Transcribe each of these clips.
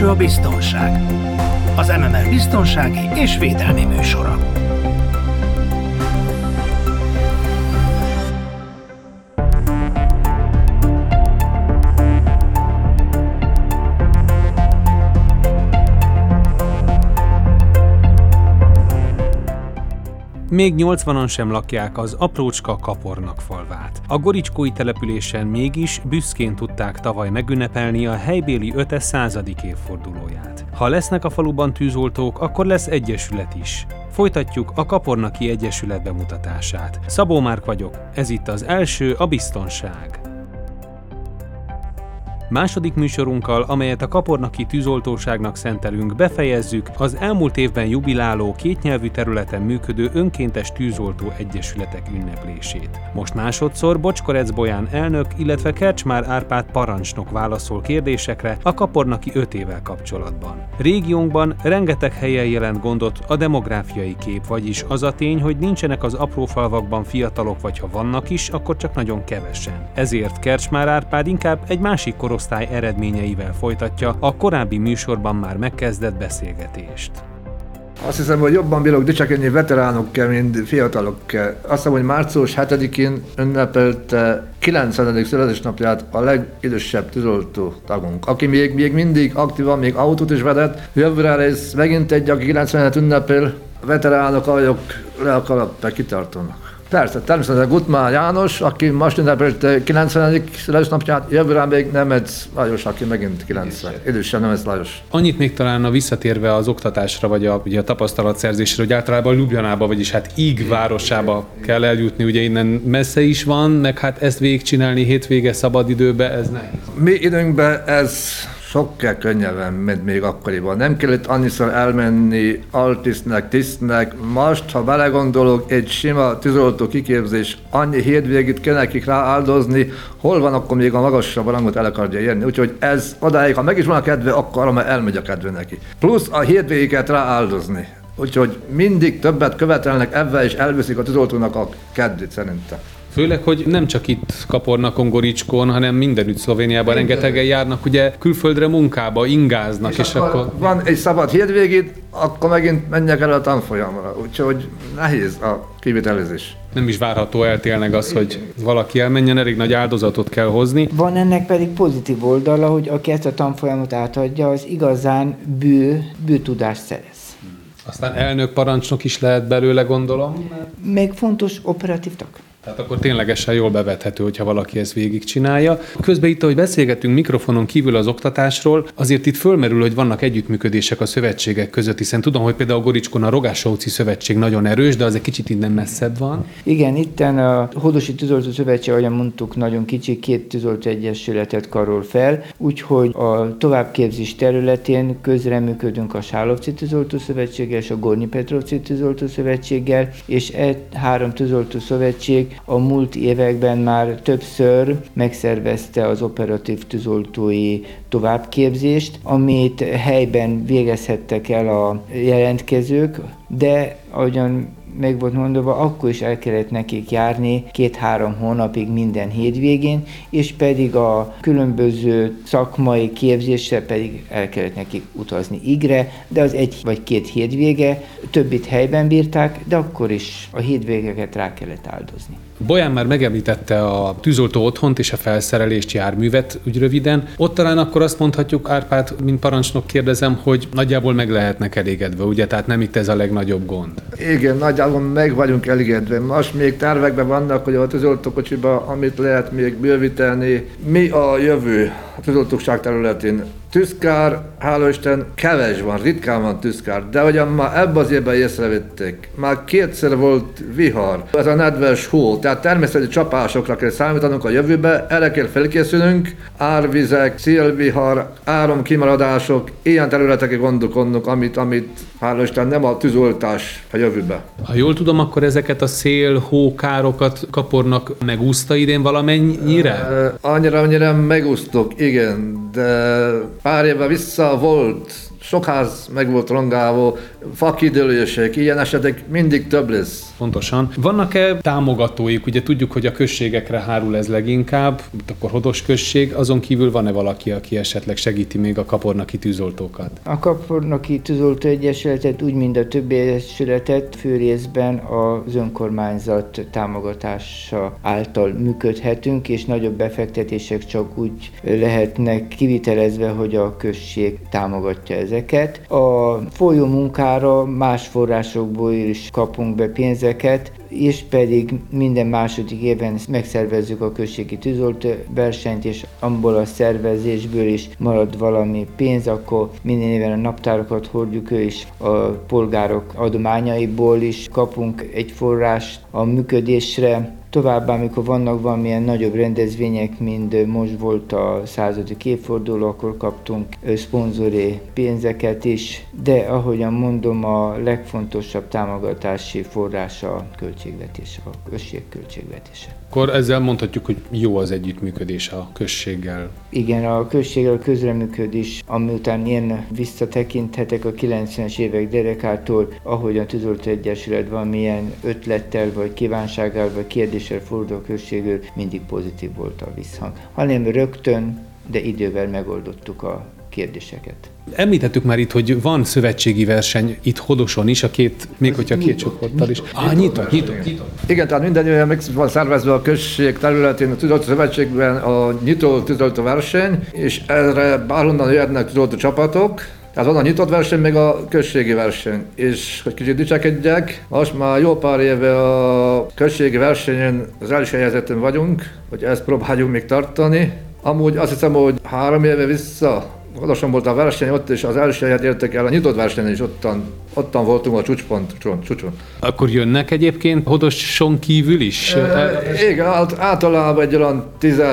első a biztonság. Az MMR biztonsági és védelmi műsora. Még 80-an sem lakják az aprócska Kapornak falvát. A goricskói településen mégis büszkén tudták tavaly megünnepelni a helybéli 500. évfordulóját. Ha lesznek a faluban tűzoltók, akkor lesz egyesület is. Folytatjuk a Kapornaki Egyesület bemutatását. Szabó Márk vagyok, ez itt az első, a biztonság. Második műsorunkkal, amelyet a Kapornaki Tűzoltóságnak szentelünk, befejezzük az elmúlt évben jubiláló kétnyelvű területen működő önkéntes tűzoltó egyesületek ünneplését. Most másodszor Bocskorec Bolyán elnök, illetve Kercsmár Árpád parancsnok válaszol kérdésekre a Kapornaki 5 évvel kapcsolatban. Régiónkban rengeteg helyen jelent gondot a demográfiai kép, vagyis az a tény, hogy nincsenek az apró falvakban fiatalok, vagy ha vannak is, akkor csak nagyon kevesen. Ezért Kercsmár Árpád inkább egy másik korosztály eredményeivel folytatja a korábbi műsorban már megkezdett beszélgetést. Azt hiszem, hogy jobban bírok dicsekedni veteránokkel, mint fiatalokkel. Azt hiszem, hogy március 7-én ünnepelte 90. születésnapját a legidősebb tűzoltó tagunk, aki még mindig aktívan, még autót is vezet. Jövőre lesz megint egy, aki 90-et ünnepel. A veteránok vagyok, le a kalappal kitartónak. Persze, természetesen Gutmann János, aki most ünnepelte 90. születésnapját, jövőre még Nemec Lajos, aki megint 90. Idősebb Nemec Lajos. Annyit még talán visszatérve az oktatásra, vagy a tapasztalatszerzésre, hogy általában Ljubljanába, vagyis hát Íg városába kell eljutni, ugye innen messze is van, meg hát ezt végigcsinálni hétvége szabadidőbe, ez nehéz. Mi időnkben ez sokkal könnyebben, mint még akkoriban. Nem kellett annyiszor elmenni altisztnek, tisztnek. Most, ha belegondolok, egy sima tűzoltó kiképzés, annyi hétvégét kell nekik rááldozni, hol van, akkor még a magasabb rangot el akarja érni. Úgyhogy ez odáig, ha meg is van a kedve, akkor már elmegy a kedve neki. Plusz a hétvégéket rááldozni. Úgyhogy mindig többet követelnek ebben, és elviszik a tűzoltónak a kedvét szerintem. Főleg, hogy nem csak itt Kapornakon, Goricskón, hanem mindenütt Szlovéniában rengetegen járnak, ugye külföldre munkába, ingáznak, és akkor... Van egy szabad hétvégét, akkor megint menjek el a tanfolyamra, úgyhogy nehéz a kivitelezés. Nem is várható eltélnek az, hogy valaki elmenjen, elég nagy áldozatot kell hozni. Van ennek pedig pozitív oldala, hogy aki ezt a tanfolyamot átadja, az igazán bő tudást szerez. Aztán elnök parancsnok is lehet belőle, gondolom. Még fontos operatív tag. Tehát akkor ténylegesen jól bevethető, hogyha valaki ezt végigcsinálja. Közben itt, ahogy beszélgettünk mikrofonon kívül az oktatásról, azért itt fölmerül, hogy vannak együttműködések a szövetségek között, hiszen tudom, hogy például a Goricskón a Rogásóci Szövetség nagyon erős, de az egy kicsit innen messzebb van. Igen, itten a Hódosi Tűzoltó Szövetség, ahogyan mondtuk, nagyon kicsi, 2 tűzoltó egyesületet karol fel, úgyhogy a továbbképzés területén közreműködünk a Sálovci Tűzoltó Szövetséggel és a Gornyi Petrovci Tűzoltó Szövetséggel, és 3 tűzoltó szövetség a múlt években már többször megszervezte az operatív tűzoltói továbbképzést, amit helyben végezhettek el a jelentkezők, de ahogyan meg volt mondva, akkor is el kellett nekik járni 2-3 hónapig minden hétvégén, és pedig a különböző szakmai képzésre pedig el kellett nekik utazni Igre, de az 1 vagy 2 hétvége, többit helyben bírták, de akkor is a hétvégeket rá kellett áldozni. Bolyán már megemlítette a tűzoltó otthont és a felszerelést, járművet, úgy röviden. Ott talán akkor azt mondhatjuk, Árpád, mint parancsnok kérdezem, hogy nagyjából meg lehetnek elégedve, ugye? Tehát nem itt ez a legnagyobb gond. Igen, nagyjából meg vagyunk elégedve. Most még tervekben vannak, hogy a tűzoltókocsiba, amit lehet még bővíteni. Mi a jövő a tűzoltóság területén? Tűzkár, hála Isten, keves van, ritkán van tűzkár, de ugyan már ebben az évben észrevették. Már 2-szer volt vihar, ez a nedves hó, tehát természeti csapásokra kell számítanunk a jövőbe, erre kell felkészülnünk, árvizek, szélvihar, áramkimaradások, ilyen területekre gondolkodnunk, amit hála Isten nem a tűzoltás a jövőbe. Ha jól tudom, akkor ezeket a szél-hókárokat Kapornak megúszta idén valamennyire? Annyira megúsztuk, igen, de pár évvel vissza volt sok ház meg volt rongálva, fakidőlések, ilyen esetek mindig több lesz. Pontosan. Vannak-e támogatóik? Ugye tudjuk, hogy a községekre hárul ez leginkább, itt akkor Hodos község, azon kívül van-e valaki, aki esetleg segíti még a kapornaki tűzoltókat? A Kapornaki Tűzoltó Egyesületet, úgy mint a többi egyesületet főrészben az önkormányzat támogatása által működhetünk, és nagyobb befektetések csak úgy lehetnek kivitelezve, hogy a község támogatja ezeket. A folyó munkára más forrásokból is kapunk be pénzeket, és pedig minden második évben megszervezzük a községi tűzoltó versenyt, és abból a szervezésből is marad valami pénz, akkor minden éven a naptárakat hordjuk, és a polgárok adományaiból is kapunk egy forrást a működésre. Továbbá, amikor vannak valamilyen nagyobb rendezvények, mint most volt a 100. évforduló, akkor kaptunk szponzori pénzeket is, de ahogyan mondom, a legfontosabb támogatási forrása a költségvetés, a község költségvetése. Akkor ezzel mondhatjuk, hogy jó az együttműködés a községgel. Igen, a községgel közreműködés, amiután én visszatekinthetek a 90-es évek derekától, ahogy a Tűzoltó Egyesület valamilyen ötlettel, vagy kívánsággal, vagy kérdéssel fordul a községről, mindig pozitív volt a visszhang. Hanem rögtön, de idővel megoldottuk a kérdéseket. Említettük már itt, hogy van szövetségi verseny itt Hodoson is, még hogyha két csoporttal is. Nyitott. Igen, tehát minden olyan meg van szervezve a község területén, a tűzoltó szövetségben a nyitó tűzoltó verseny, és erre bárhonnan jöhetnek tűzoltó csapatok. Tehát van a nyitott verseny, meg a községi verseny. És hogy kicsit dicsekedjek, most már jó pár éve a községi versenyen az első helyzeten vagyunk, hogy ezt próbáljuk még tartani. Amúgy azt hiszem, hogy 3 éve vissza, Hodoson volt a verseny, ott is az első helyet értek el, a nyitott versenyen is ottan voltunk a csúcson. Akkor jönnek egyébként Hodoson kívül is? Igen, általában egy olyan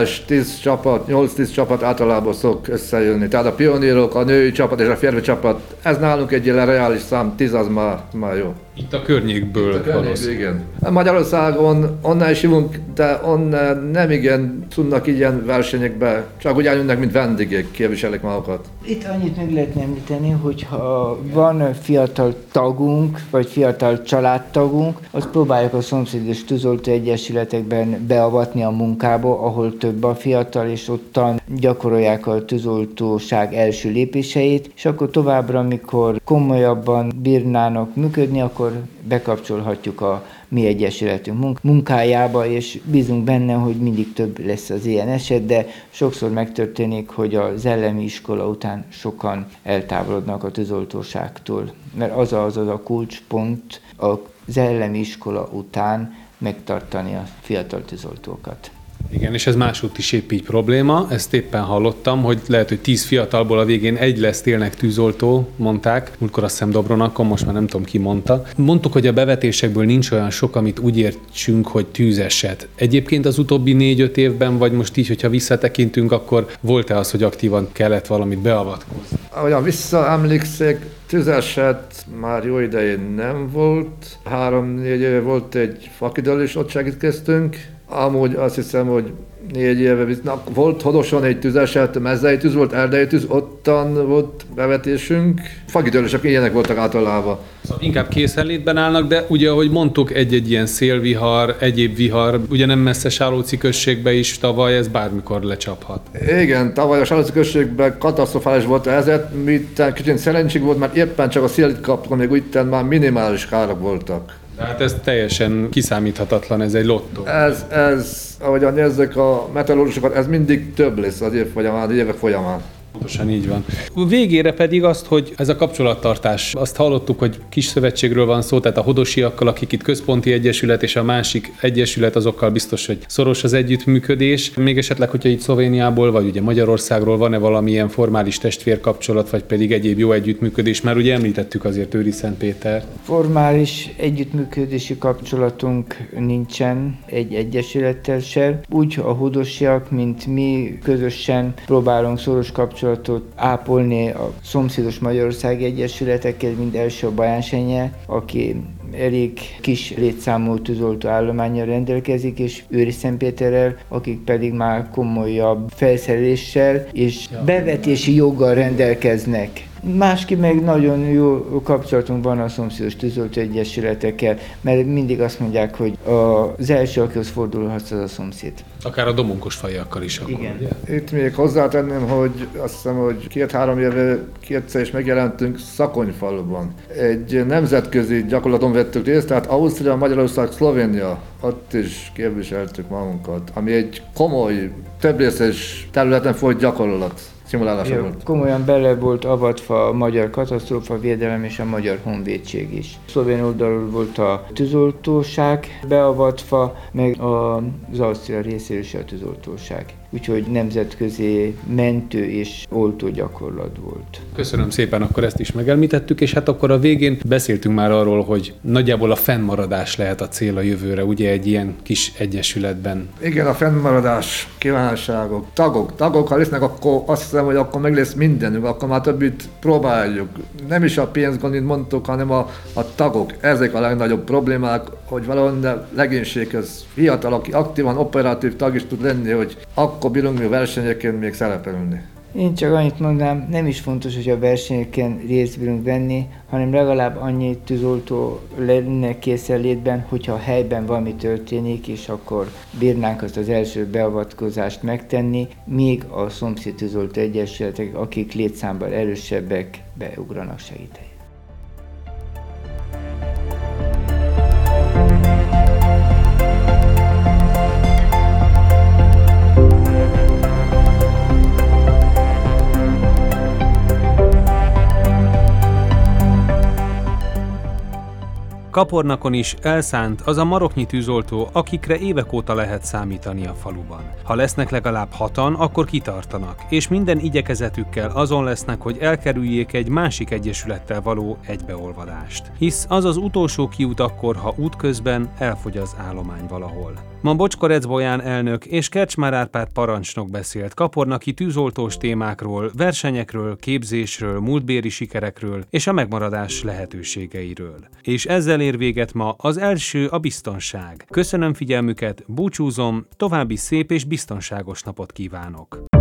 10 csapat, 8-10 csapat általában szok összejönni. Tehát a pionírok, a női csapat és a férfi csapat, ez nálunk egy ilyen reális szám, 10 az már jó. Itt a környékből. Igen. Magyarországon onnan is hívunk, de onnan nem igen tudnak ilyen versenyekbe, csak úgy jönnek, mint vendégek, képviselik magukat. Itt annyit meg lehetne említeni, hogy ha van fiatal tagunk, vagy fiatal családtagunk, azt próbáljuk a szomszédos tűzoltó egyesületekben beavatni a munkába, ahol több a fiatal, és ottan gyakorolják a tűzoltóság első lépéseit, és akkor továbbra, amikor komolyabban bírnának működni, akkor bekapcsolhatjuk a mi egyesületünk munkájába, és bízunk benne, hogy mindig több lesz az ilyen eset, de sokszor megtörténik, hogy az elemi iskola után sokan eltávolodnak a tűzoltóságtól, mert az a kulcspont az elemi iskola után megtartani a fiatal tűzoltókat. Igen, és ez másútt is épp így probléma. Ezt éppen hallottam, hogy lehet, hogy 10 fiatalból a végén egy lesz tényleg tűzoltó, mondták. Múltkor azt hiszem Dobronakon, most már nem tudom ki mondta. Mondtuk, hogy a bevetésekből nincs olyan sok, amit úgy értsünk, hogy tűzeset. Egyébként az utóbbi 4-5 évben, vagy most így, hogyha visszatekintünk, akkor volt-e az, hogy aktívan kellett valamit beavatkozni? Ahogyan visszaemlékszek, tűzeset már jó idején nem volt. 3-4 éve volt egy fakidőlés, ott segítkeztünk. Amúgy azt hiszem, hogy 4 éve volt Hodoson egy tűzeset, mezei tűz volt, erdei tűz, ottan volt bevetésünk. Fakidőlések ilyenek voltak általában. Szóval inkább készenlétben állnak, de ugye, ahogy mondtuk, egy-egy ilyen szélvihar, egyéb vihar, ugye nem messze Sálóci községbe is tavaly, ez bármikor lecsaphat. Igen, tavaly a Sálóci községben katasztrofális volt a helyzet, miután kicsit szerencség volt, mert éppen csak a szélit kaptunk, még úgy már minimális károk voltak. Hát ez teljesen kiszámíthatatlan, ez egy lottó. Ez, ahogyan nézzük a meteorológusokat, ez mindig több lesz az évek folyamán. Pontosan így van. Végére pedig azt, hogy ez a kapcsolattartás, azt hallottuk, hogy kis szövetségről van szó, tehát a hodosiakkal, akik itt központi egyesület, és a másik egyesület, azokkal biztos, hogy szoros az együttműködés. Még esetleg, hogyha itt Szlovéniából, vagy ugye Magyarországról van-e valamilyen formális testvérkapcsolat, vagy pedig egyéb jó együttműködés, mert ugye említettük azért Őriszentpétert. Formális együttműködési kapcsolatunk nincsen egy egyesülettel sem. Úgy a hodosiak, mint mi közösen próbálunk szoros kapcsolatot ápolni a szomszédos Magyarországi Egyesületekkel, mint első a Bajánsenye, aki elég kis létszámú tűzoltó állománnyal rendelkezik, és Őriszentpéterrel, akik pedig már komolyabb felszereléssel és bevetési joggal rendelkeznek. Másképp meg nagyon jó kapcsolatunk van a szomszédos tűzoltó egyesületekkel, mert mindig azt mondják, hogy az első, akihoz fordulhatsz, az a szomszéd. Akár a domonkos fajakkal is. Akkor, igen. Ugye? Itt még hozzátenném, hogy azt hiszem, hogy 2-3 éve kétszer is megjelentünk Szakonyfaluban. Egy nemzetközi gyakorlaton vettük részt, tehát Ausztria, Magyarország, Szlovénia, ott is képviseltük magunkat, ami egy komoly, több részes területen folyt gyakorlat. Komolyan bele volt avatva a magyar katasztrófavédelem és a magyar honvédség is. Szlovén oldalról volt a tűzoltóság beavatva, meg az Ausztria részéről is a tűzoltóság. Úgyhogy nemzetközi mentő és oltó gyakorlat volt. Köszönöm szépen, akkor ezt is megemlítettük, és hát akkor a végén beszéltünk már arról, hogy nagyjából a fennmaradás lehet a cél a jövőre, ugye egy ilyen kis egyesületben. Igen, a fennmaradás, kívánságok, tagok, ha lesznek, akkor azt hiszem, hogy akkor meg lesz mindenünk, akkor már többit próbáljuk. Nem is a pénzgondit mondtuk, hanem a tagok. Ezek a legnagyobb problémák, hogy valahol legénységhez fiatal, aki aktívan operatív tag is tud lenni, hogy akkor bírunk mi a versenyeken még szerepelni. Én csak annyit mondanám, nem is fontos, hogy a versenyeken részt bírunk venni, hanem legalább annyi tűzoltó lenne készenlétben, hogyha a helyben valami történik, és akkor bírnánk azt az első beavatkozást megtenni, míg a szomszéd tűzoltó egyesületek, akik létszámban erősebbek, beugranak segíteni. Kapornakon is elszánt az a maroknyi tűzoltó, akikre évek óta lehet számítani a faluban. Ha lesznek legalább 6-an, akkor kitartanak, és minden igyekezetükkel azon lesznek, hogy elkerüljék egy másik egyesülettel való egybeolvadást. Hisz az az utolsó kiút akkor, ha útközben elfogy az állomány valahol. Ma Bocskorec Bolyán elnök és Kercsmár Árpád parancsnok beszélt kapornaki tűzoltós témákról, versenyekről, képzésről, múltbéli sikerekről és a megmaradás lehetőségeiről. És ezzel ér véget ma az első, a biztonság. Köszönöm figyelmüket, búcsúzom, további szép és biztonságos napot kívánok!